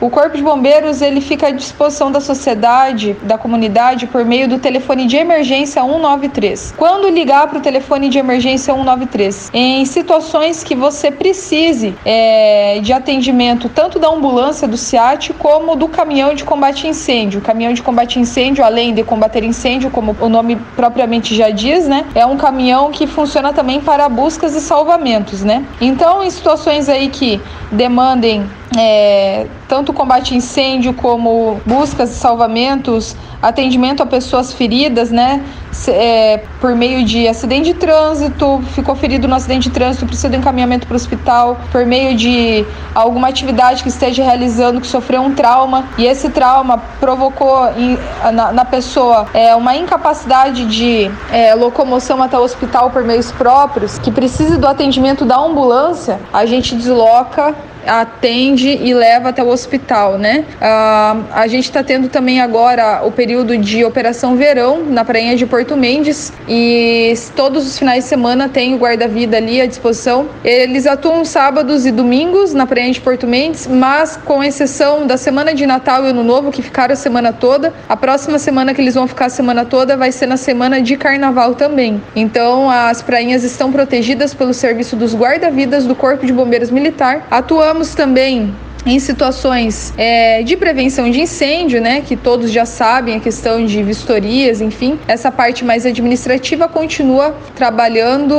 O Corpo de Bombeiros ele fica à disposição da sociedade, da comunidade, por meio do telefone de emergência 193. Quando ligar para o telefone de emergência 193, em situações que você precise de atendimento tanto da ambulância do SEAT como do caminhão de combate a incêndio. O caminhão de combate a incêndio, além de combater incêndio, como o nome propriamente já diz, né, é um caminhão que funciona também para buscas e salvamentos, né? Então, em situações aí que demandem tanto combate a incêndio como buscas e salvamentos, atendimento a pessoas feridas, né, por meio de acidente de trânsito, ficou ferido no acidente de trânsito, precisa de encaminhamento para o hospital, por meio de alguma atividade que esteja realizando, que sofreu um trauma, e esse trauma provocou na pessoa uma incapacidade de locomoção até o hospital por meios próprios, que precise do atendimento da ambulância, a gente desloca, atende e leva até o hospital, né? A gente está tendo também agora o período de operação verão na prainha de Porto Mendes, e todos os finais de semana tem o guarda-vida ali à disposição. Eles atuam sábados e domingos na prainha de Porto Mendes, mas com exceção da semana de Natal e Ano Novo, que ficaram a semana toda, a próxima semana que eles vão ficar a semana toda vai ser na semana de Carnaval também. Então as prainhas estão protegidas pelo serviço dos guarda-vidas do Corpo de Bombeiros Militar. Atuamos também em situações de prevenção de incêndio, né, que todos já sabem, a questão de vistorias, enfim, essa parte mais administrativa continua trabalhando,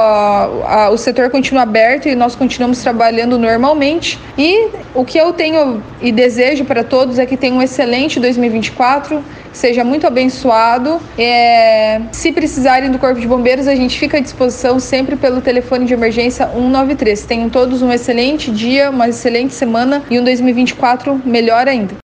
o setor continua aberto e nós continuamos trabalhando normalmente. E o que eu tenho e desejo para todos é que tenham um excelente 2024, seja muito abençoado. Se precisarem do Corpo de Bombeiros, a gente fica à disposição sempre pelo telefone de emergência 193. Tenham todos um excelente dia, uma excelente semana e um 2024 melhor ainda.